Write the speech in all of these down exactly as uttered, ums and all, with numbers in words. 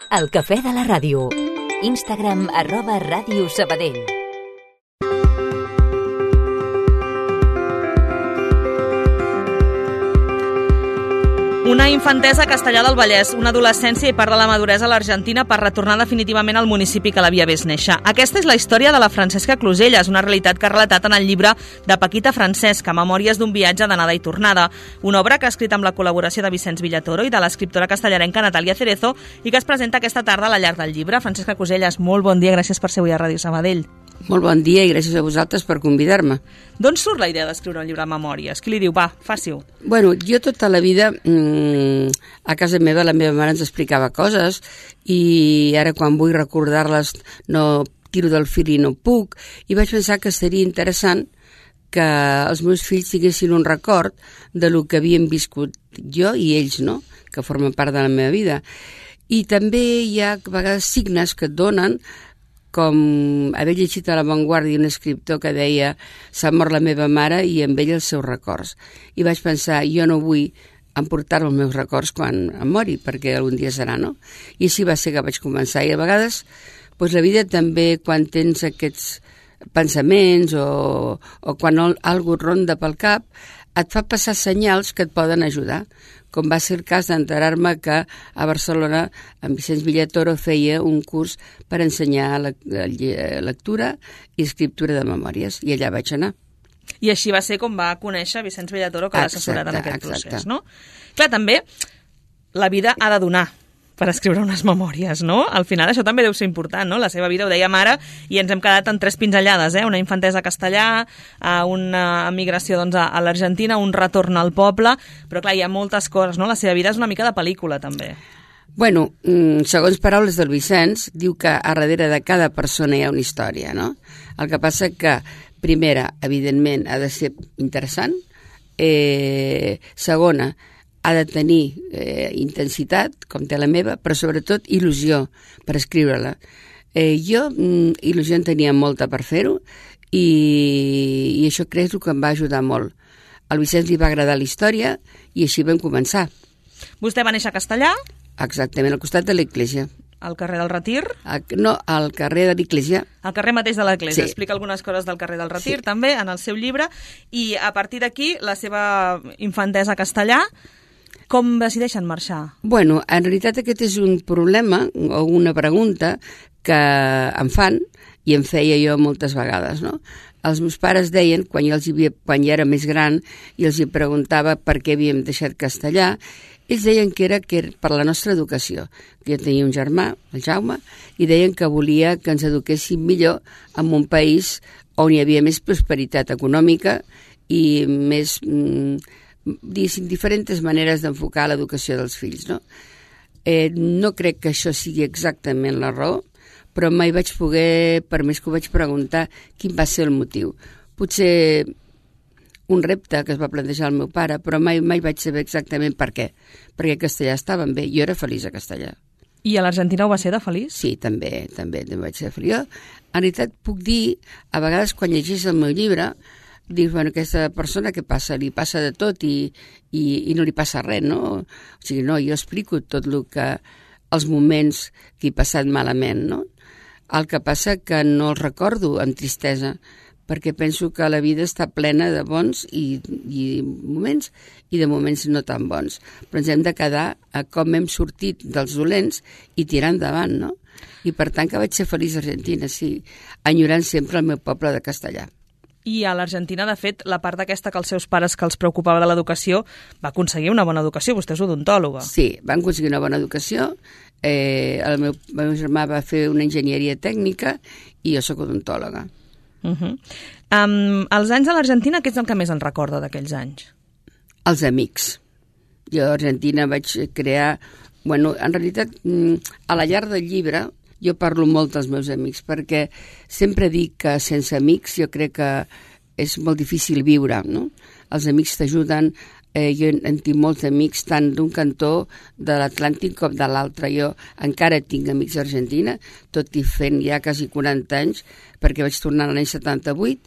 El cafè de la ràdio. Instagram arroba Ràdio Sabadell. Una infantesa a Castellar del Vallès, una adolescència i part de la maduresa a l'Argentina per retornar definitivament al municipi que l'havia vist néixer. Aquesta és la història de la Francesca Cluselles, una realitat que ha relatat en el llibre de Paquita Francesca, Memòries d'un viatge d'anada i tornada, una obra que ha escrit amb la col·laboració de Vicenç Villatoro i de l'escriptora castellarenca Natàlia Cerezo i que es presenta aquesta tarda a la llar del llibre. Francesca Cluselles, molt bon dia, gràcies per ser avui a Ràdio Sabadell. Molt bon dia i gràcies a vosaltres per convidar-me. D'on surt la idea d'escriure un llibre de memòries? Qui li diu, va, faci-ho? Bueno, jo tota la vida, mmm, a casa meva, la meva mare ens explicava coses i ara quan vull recordar-les no tiro del fil i no puc, i vaig pensar que seria interessant que els meus fills tinguessin un record de lo que havien viscut jo i ells, no?, que formen part de la meva vida. I també hi ha a vegades signes que et donen, com haver llegit a La Vanguardia un escriptor que deia s'ha mort la meva mare i amb ell els seus records. I vaig pensar, jo no vull emportar els meus records quan em mori, perquè algun dia serà, no? I així va ser que vaig començar. I a vegades, doncs la vida també, quan tens aquests pensaments o, o quan algú et ronda pel cap, et fa passar senyals que et poden ajudar, com va ser el cas d'enterar-me que a Barcelona en Vicenç Villatoro feia un curs per ensenyar lectura i escriptura de memòries, i allà vaig anar. I així va ser com va conèixer Vicenç Villatoro, que l'ha assessorat en aquest exacte. procés, no? Clar, també la vida ha de donar per escriure unes memòries, no? Al final això també deu ser important, no? La seva vida, ho dèiem ara, i ens hem quedat en tres pinzellades, eh? Una infantesa a Castellar, una emigració doncs, a l'Argentina, un retorn al poble, però clar, hi ha moltes coses, no? La seva vida és una mica de pel·lícula, també. Bueno, segons paraules del Vicenç, diu que a darrere de cada persona hi ha una història, no? El que passa que, primera, evidentment, ha de ser interessant, eh, segona, ha de tenir eh, intensitat, com té la meva, però sobretot il·lusió per escriure-la. Eh, jo mm, il·lusió en tenia molta per fer-ho i, i això crec que em va ajudar molt. Al Vicenç li va agradar la història i així vam començar. Vostè va néixer a Castellar? Exactament, al costat de l'església. Al carrer del Retir? A, no, al carrer de l'església. Al carrer mateix de l'església. Sí. Explica algunes coses del carrer del Retir, sí. també, en el seu llibre. I a partir d'aquí, la seva infantesa a Castellar, com decideixen marxar? Bueno, en realitat aquest és un problema o una pregunta que em fan i em feia jo moltes vegades, no? Els meus pares deien, quan jo, els havia, quan jo era més gran i els hi preguntava per què havíem deixat Castellar, ells deien que era, que era per la nostra educació. Jo tenia un germà, el Jaume, i deien que volia que ens eduquéssim millor en un país on hi havia més prosperitat econòmica i més... Mm, diguéssim, diferents maneres d'enfocar l'educació dels fills, no? Eh, no crec que això sigui exactament la raó, però mai vaig poder, per més que ho vaig preguntar, quin va ser el motiu. Potser un repte que es va plantejar el meu pare, però mai, mai vaig saber exactament per què. Perquè a Castellar estaven bé, jo era feliç a Castellar. I a l'Argentina ho va ser de feliç? Sí, també, també, també vaig ser feliç. Jo, en realitat, puc dir, a vegades quan llegeix el meu llibre, dius, bueno, aquesta persona què passa? Li passa de tot i, i, i no li passa res, no? O sigui, no, jo explico tot el que, els moments que he passat malament, no? El que passa que no els recordo amb tristesa, perquè penso que la vida està plena de bons i, i moments i de moments no tan bons. Però ens hem de quedar a com hem sortit dels dolents i tirar endavant, no? I per tant que vaig ser feliç a Argentina, sí, enyorant sempre el meu poble de Castellar. I a l'Argentina, de fet, la part d'aquesta que els seus pares que els preocupava de l'educació va aconseguir una bona educació. Vostè és odontòloga. Sí, van aconseguir una bona educació. Eh, el, meu, el meu germà va fer una enginyeria tècnica i jo sóc odontòloga. Uh-huh. Um, els anys a l'Argentina, què és el que més en recorda d'aquells anys? Els amics. Jo a Argentina vaig crear... Bueno, en realitat, a la llar del llibre... Jo parlo molt dels meus amics, perquè sempre dic que sense amics jo crec que és molt difícil viure, no? Els amics t'ajuden, eh, jo en tinc molts amics tant d'un cantó de l'Atlàntic com de l'altre. Jo encara tinc amics a Argentina, tot i fent ja quasi quaranta anys, perquè vaig tornar l'any setanta-vuit,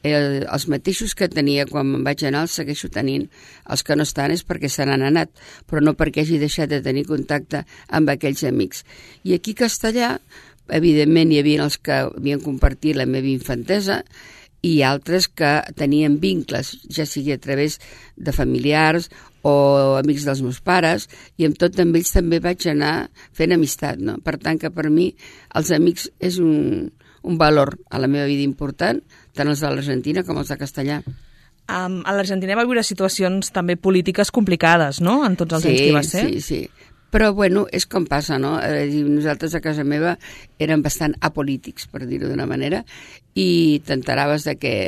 el, els mateixos que tenia quan me'n vaig anar els segueixo tenint. Els que no estan és perquè se n'han anat, però no perquè hagi deixat de tenir contacte amb aquells amics. I aquí a Castellà, evidentment, hi havia els que havien compartit la meva infantesa i altres que tenien vincles, ja sigui a través de familiars o amics dels meus pares, i amb tot amb ells també vaig anar fent amistat, no? Per tant, que per mi els amics és un, un valor a la meva vida important, tant els de l'Argentina com els de Castellà. Um, a l'Argentina va viure situacions també polítiques complicades, no?, en tots els sí, anys que hi va ser. Sí, sí, però bueno, és com passa, no? Eh, nosaltres a casa meva érem bastant apolítics, per dir-ho d'una manera, i t'enteraves de que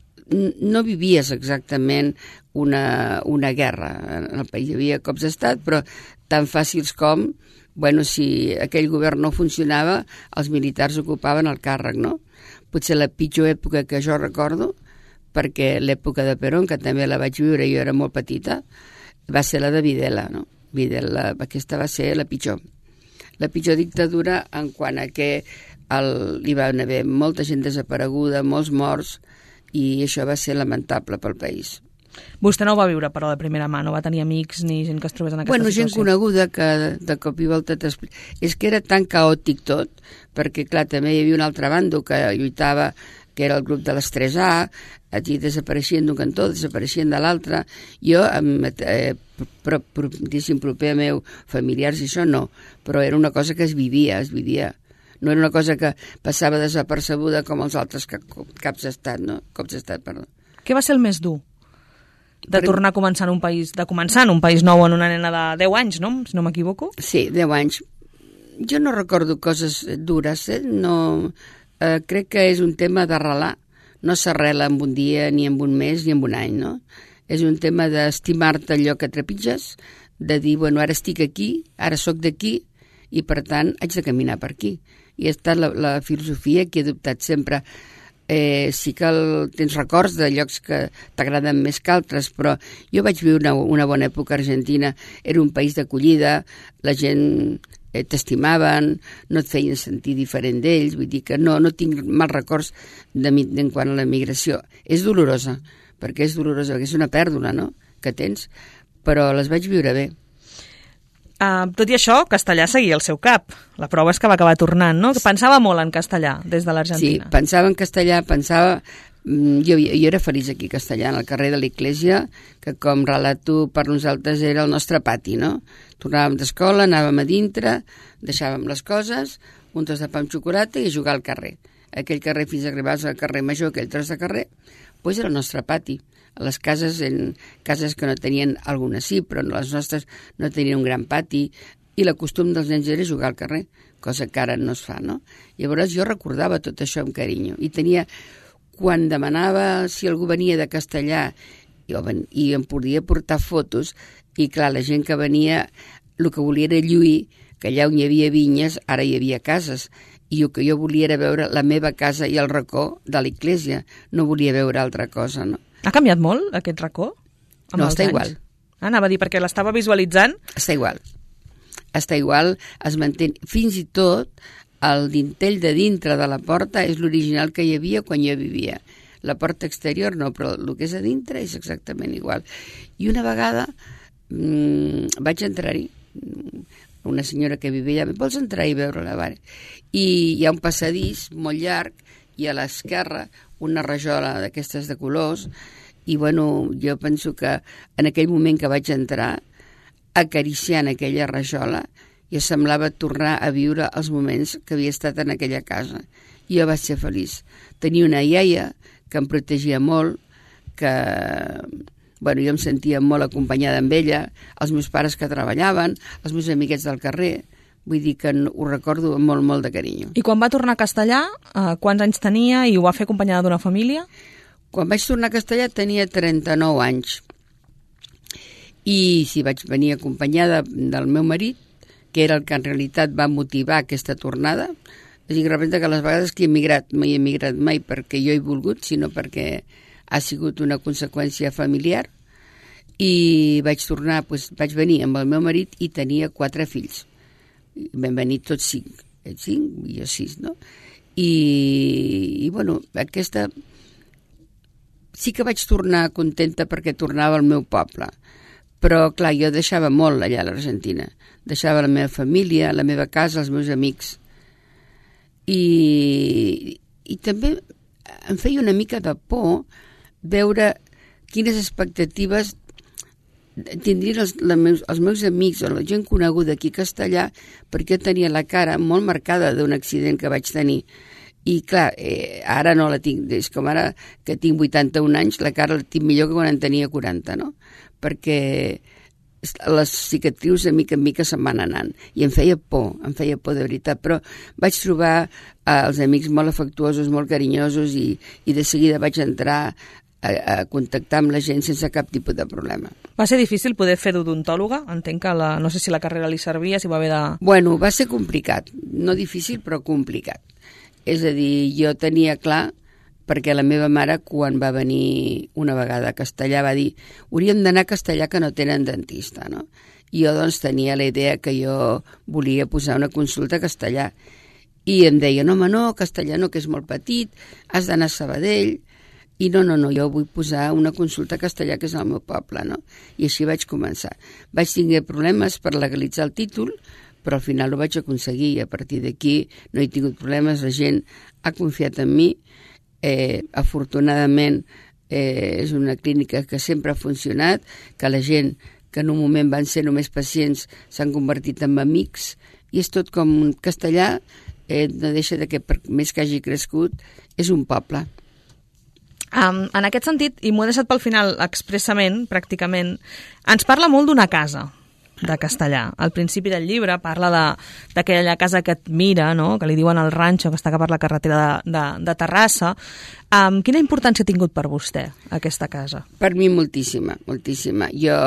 no vivies exactament una, una guerra en el país. Hi havia cops d'estat, però tan fàcils com, bueno, si aquell govern no funcionava, els militars ocupaven el càrrec, no? Potser la pitjor època que jo recordo, perquè l'època de Perón, que també la vaig viure, jo era molt petita, va ser la de Videla, no? Videla, aquesta va ser la pitjor. La pitjor dictadura en quant a que el, hi va haver molta gent desapareguda, molts morts, i això va ser lamentable pel país. Vostè no ho va viure, però, de primera mà? No va tenir amics ni gent que es trobés en aquesta bueno, situació? Gent coneguda que de, de cop i volta t'explica. És que era tan caòtic tot, perquè, clar, també hi havia un altre bando que lluitava, que era el grup de les tres A, allí desapareixien d'un cantó, desapareixien de l'altre. Jo, eh, pro, pro, diguéssim, proper meu, familiars i això no, però era una cosa que es vivia, es vivia. No era una cosa que passava desapercebuda com els altres caps d'estat, no? Cops d'estat, perdó. Què va ser el més dur? De tornar a començar en un país, de començar en un país nou en una nena de deu anys, no? Si no m'equivoco. Sí, deu anys. Jo no recordo coses dures, eh? No, eh, crec que és un tema d'arrelar. No s'arrela en un dia, ni en un mes, ni en un any, no? És un tema d'estimar-te allò que trepitges, de dir, bueno, ara estic aquí, ara sóc d'aquí, i per tant haig de caminar per aquí. I ha estat la, la filosofia que he adoptat sempre. Eh, sí que el, tens records de llocs que t'agraden més que altres, però jo vaig viure una, una bona època a Argentina. Era un país d'acollida, la gent eh, t'estimaven, no et feien sentir diferent d'ells, vull dir que no, no tinc mals records de mi en quant a la migració. És dolorosa, perquè és dolorosa, perquè és una pèrdua, no?, que tens, però les vaig viure bé. Uh, tot i això, Castellà seguia el seu cap. La prova és que va acabar tornant, no? Pensava molt en castellà des de l'Argentina. Sí, pensava en castellà, pensava... Jo, jo era feliç aquí a Castellà, al carrer de l'Església, que com relato per nosaltres era el nostre pati, no? Tornàvem d'escola, anàvem a dintre, deixàvem les coses, un tros de pa amb xocolata i a jugar al carrer. Aquell carrer fins a arribar al carrer Major, aquell tros de carrer, doncs era el nostre pati. A les cases, en cases que no tenien, algunes sí, però les nostres no tenien un gran pati, i la costum dels nens era jugar al carrer, cosa que ara no es fa, no? Llavors jo recordava tot això amb carinyo, i tenia, quan demanava si algú venia de Castellà, jo ven, i em podia portar fotos, i clar, la gent que venia, el que volia era lluir, que allà on hi havia vinyes, ara hi havia cases, i el que jo volia era veure la meva casa i el racó de l'Església, no volia veure altra cosa, no? Ha canviat molt, aquest racó? No, està anys? Igual. Ah, anava a dir, perquè l'estava visualitzant. Està igual. Està igual, es manté. Fins i tot, el dintell de dintre de la porta és l'original que hi havia quan jo vivia. La porta exterior no, però el que és a dintre és exactament igual. I una vegada mmm, vaig entrar-hi, una senyora que vivia allà, vols entrar i veure-la? I hi ha un passadís molt llarg, i a l'esquerra una rajola d'aquestes de colors, i bueno, jo penso que en aquell moment que vaig entrar, acariciant aquella rajola, jo semblava tornar a viure els moments que havia estat en aquella casa. I jo vaig ser feliç. Tenia una iaia que em protegia molt, que bueno, jo em sentia molt acompanyada amb ella, els meus pares que treballaven, els meus amiguets del carrer. Vull dir que ho recordo amb molt, molt de carinyo. I quan va tornar a Castellà, eh, quants anys tenia i ho va fer acompanyada d'una família? Quan vaig tornar a Castellà tenia trenta-nou anys. I si vaig venir acompanyada del meu marit, que era el que en realitat va motivar aquesta tornada, és a dir, que les vegades que he emigrat, no he emigrat mai perquè jo he volgut, sinó perquè ha sigut una conseqüència familiar, i vaig tornar, doncs, vaig venir amb el meu marit i tenia quatre fills. Vam venir tots cinc, cinc i jo sis, no? I, i bueno, aquesta sí que vaig tornar contenta perquè tornava al meu poble. Però, clar, jo deixava molt allà a l'Argentina. Deixava la meva família, la meva casa, els meus amics. I, i també em feia una mica de por veure quines expectatives tindrien els, la meus, els meus amics o la gent coneguda aquí a Castellar, perquè jo tenia la cara molt marcada d'un accident que vaig tenir. I clar, eh, ara no la tinc, és com ara que tinc vuitanta-un anys, la cara la tinc millor que quan en tenia quaranta, no? Perquè les cicatrius de mica en mica se'n van anant i em feia por, em feia por de veritat, però vaig trobar eh, els amics molt afectuosos, molt carinyosos i, i de seguida vaig entrar a, a contactar amb la gent sense cap tipus de problema. Va ser difícil poder fer d'odontòloga? Entenc que la, no sé si la carrera li servia, si va haver de... Bueno, va ser complicat, no difícil però complicat. És a dir, jo tenia clar, perquè la meva mare, quan va venir una vegada a Castellar, va dir hauríem d'anar a Castellar que no tenen dentista, no? I jo, doncs, tenia la idea que jo volia posar una consulta a Castellar. I em deia, no, home, no, Castellar no, que és molt petit, has d'anar a Sabadell. I no, no, no, jo vull posar una consulta a Castellar, que és el meu poble, no? I així vaig començar. Vaig tenir problemes per legalitzar el títol, però al final ho vaig aconseguir i a partir d'aquí no he tingut problemes, la gent ha confiat en mi, eh, afortunadament eh, és una clínica que sempre ha funcionat, que la gent que en un moment van ser només pacients s'han convertit en amics i és tot com un Castellar, eh, no deixa de que per més que hagi crescut és un poble. Um, en aquest sentit, i m'ho he deixat pel final expressament, pràcticament, ens parla molt d'una casa de Castellar. Al principi del llibre parla d'aquella casa que et mira, no? Que li diuen el ranxo, que està per la carretera de, de, de Terrassa. Um, quina importància ha tingut per vostè aquesta casa? Per mi moltíssima, moltíssima. Jo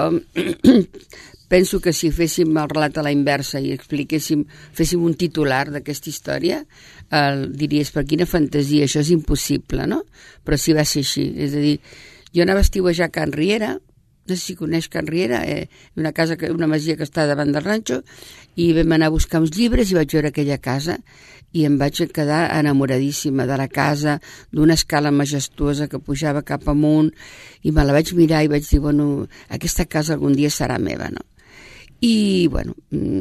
penso que si féssim el relat a la inversa i expliquéssim, féssim un titular d'aquesta història, eh, diries, per quina fantasia, això és impossible, no? Però sí va ser així. És a dir, jo anava a estiuejar a Can Riera, no sé si coneix Can Riera, eh, una casa, que, una masia que està davant del ranxo, i vam anar a buscar uns llibres i vaig veure aquella casa i em vaig quedar enamoradíssima de la casa, d'una escala majestuosa que pujava cap amunt, i me la vaig mirar i vaig dir, bueno, aquesta casa algun dia serà meva, no? I, bueno,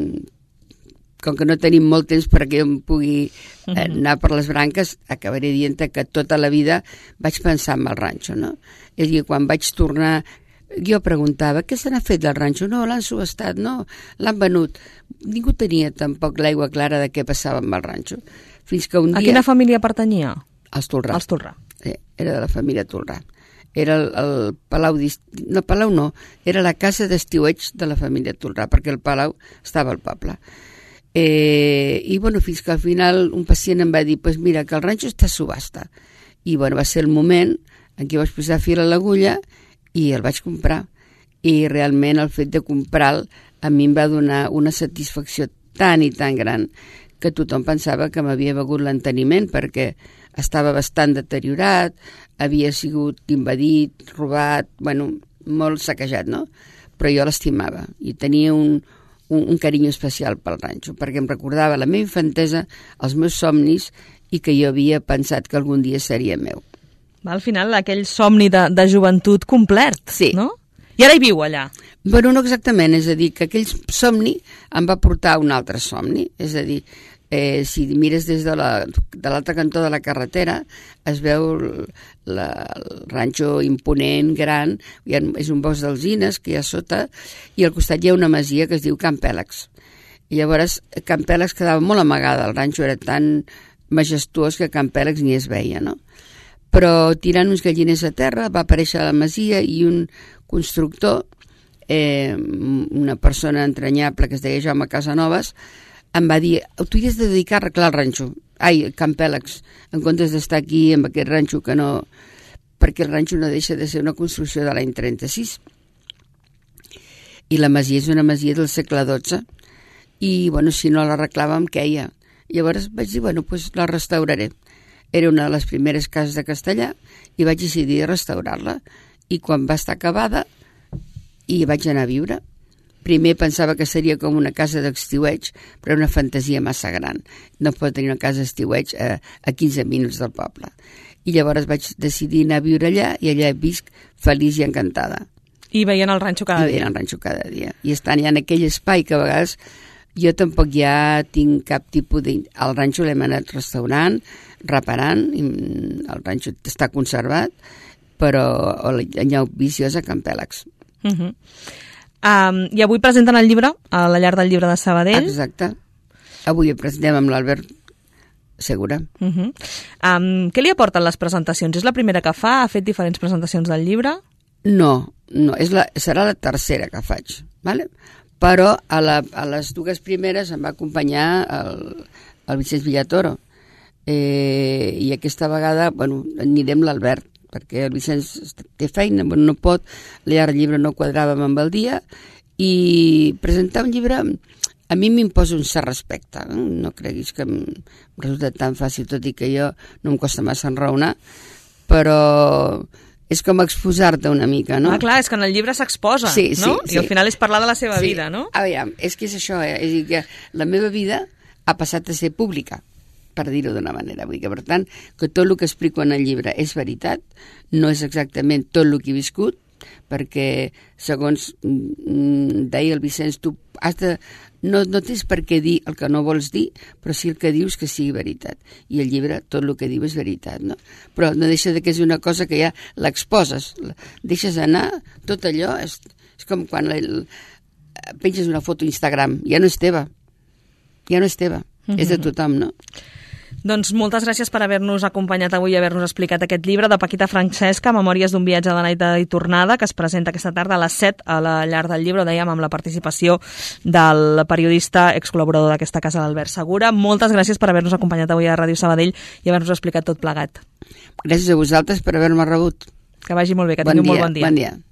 com que no tenim molt temps perquè em pugui anar per les branques, acabaré dient que tota la vida vaig pensar en el ranxo, no? És a dir, quan vaig tornar, jo preguntava, què se n'ha fet del ranxo? No, l'han subestat, no, l'han venut. Ningú tenia tampoc l'aigua clara de què passava amb el ranxo. Fins que un dia... A quina família pertanyia? Als Tolrà. Als Tolrà. Sí, era de la família Tolrà. Era el, el palau... No, palau no, era la casa d'estiueig de la família Tolrà, perquè el palau estava al poble. Eh, I, bueno, fins que al final un pacient em va dir, pues mira, que el ranxo està a subhasta. I, bueno, va ser el moment en què vaig posar fil a l'agulla i el vaig comprar, i realment el fet de comprar-lo a mi em va donar una satisfacció tan i tan gran que tothom pensava que m'havia begut l'enteniment perquè estava bastant deteriorat, havia sigut invadit, robat, bueno, molt saquejat, no? Però jo l'estimava i tenia un, un, un carinyo especial pel ranxo perquè em recordava la meva infantesa, els meus somnis i que jo havia pensat que algun dia seria meu. Al final, aquell somni de, de joventut complert, sí. No? I ara hi viu allà. Bueno, no exactament, és a dir, que aquell somni em va portar a un altre somni, és a dir, eh, si mires des de l'altre la, cantó de la carretera, es veu la, el ranxo imponent, gran, ha, és un bosc d'alzines que hi ha sota, i al costat hi ha una masia que es diu Can Pèlex. I llavors, Can Pèlex quedava molt amagada, el ranxo era tan majestuós que Can Pèlex ni es veia, no? Però tirant uns galliners a terra va aparèixer la masia i un constructor, eh, una persona entranyable que es deia Jaume Casanovas, em va dir, tu hi has de dedicar a arreglar el ranxo, ai, Can Pèlex, en comptes d'estar aquí amb aquest ranxo que no... perquè el ranxo no deixa de ser una construcció de l'any trenta-sis. I la masia és una masia del segle dotze i, bueno, si no l'arreglàvem, queia. Llavors vaig dir, bueno, doncs la restauraré. Era una de les primeres cases de Castellar i vaig decidir restaurar-la. I quan va estar acabada, hi vaig anar a viure. Primer pensava que seria com una casa d'estiueig, però era una fantasia massa gran. No pot tenir una casa d'estiueig a, a quinze minuts del poble. i llavors vaig decidir anar a viure allà i allà visc feliç i encantada. I veient el ranxo cada I dia. veient el ranxo cada dia. I estant ja en aquell espai que a vegades jo tampoc ja tinc cap tipus de... Al ranxo l'hem anat restaurant, reparant, i el ranxo està conservat, però hi ha visions a Can Pèlex. Uh -huh. um, I avui presenten el llibre a la llar del llibre de Sabadell. Exacte. Avui el presentem amb l'Albert Segura. Uh -huh. um, què li aporten les presentacions? És la primera que fa? Ha fet diferents presentacions del llibre? No, no és la, serà la tercera que faig, ¿vale? Però a, la, a les dues primeres em va acompanyar el, el Vicenç Villatoro, eh, i aquesta vegada, bueno, anirem l'Albert, perquè el Vicenç té feina, bueno, no pot, la llar del llibre no quadrava amb el dia, i presentar un llibre a mi m'imposa un cert respecte, eh? No creguis que em resulta tan fàcil, tot i que jo no em costa massa enraonar, però és com exposar-te una mica, no? Ah, clar, és que en el llibre s'exposa, sí, sí, no? Sí. I al final és parlar de la seva sí. vida, no? A veure, és que és això, eh? És a dir, que la meva vida ha passat a ser pública, per dir-ho d'una manera. Vull dir que, per tant, que tot el que explico en el llibre és veritat, no és exactament tot el que he viscut, perquè, segons mm, deia el Vicenç, tu has de... No, no tens per què dir el que no vols dir, però sí el que dius que sigui veritat. I el llibre, tot el que diu és veritat, no? Però no deixa de que és una cosa que ja l'exposes, deixes anar, tot allò, és, és com quan el, penges una foto a Instagram, ja no és teva, ja no és teva, mm-hmm. és de tothom, no? Doncs moltes gràcies per haver-nos acompanyat avui i haver-nos explicat aquest llibre de Paquita Francesca, Memòries d'un viatge d'anada i tornada, que es presenta aquesta tarda a les set a la llar del llibre, ho dèiem, amb la participació del periodista excol·laborador d'aquesta casa, l'Albert Segura. Moltes gràcies per haver-nos acompanyat avui a Ràdio Sabadell i haver-nos explicat tot plegat. Gràcies a vosaltres per haver-me rebut. Que vagi molt bé, que bon tingui un dia, molt bon dia. Bon dia.